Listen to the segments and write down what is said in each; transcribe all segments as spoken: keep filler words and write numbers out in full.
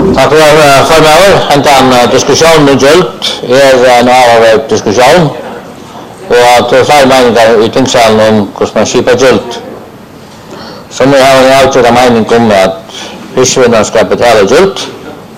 Takk for formøver. Hentan diskusjonen om gjølt er en avhvervet diskusjon, og at det er flere meninger i tingssalen om hvordan man skipper gjølt. Som vi har en avgjørende mening om at husvinnerne skal betale gjølt,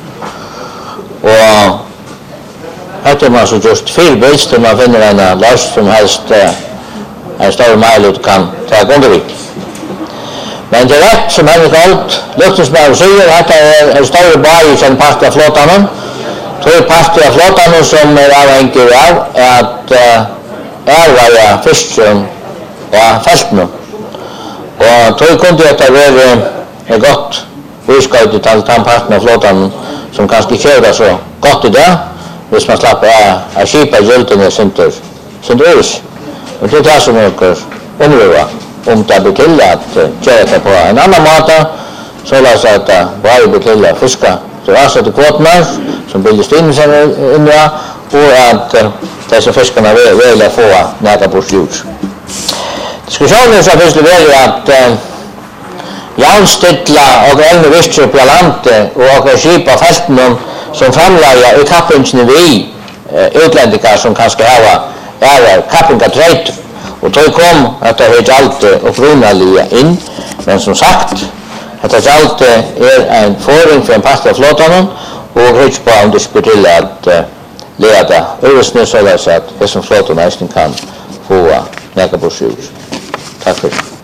og etter man så just fyrbilds til man finner en løs som helst en større meilut kan ta undervik. Men det er rett som Henrik Alt, Løftensberg sier, at det er en større bar i sin part av flåtanen. Det er part av flåtanen som er avhengig av at erveie fisken og feltene. Og det kunne dette være godt uskøyt til den parten av flåtanen som kanskje ikke er så godt i det, hvis man slapper av skipet gjeldene sin drøys. Og det er det som er området. Om det blir til at gjøre det på en annen måte, så la oss at det bare blir til å fiske til avsette kvotene som bilder styrene inni, og at disse fiskene vil få nære bort ljus. Diskusjonen så finnes det veldig at javnstidla og elne visser på landet og skip av feltene som framleier i kappingsene vi utlendinger som kanskje har kappinga treit. Og då kom at det er alt opprunalige inn, men som sagt, at det alt er en foring for en part av flåtanen, og høyt på om det skulle til at lede øvelsene så at det som flåtanen kan få nægge på sjus. Takk for det.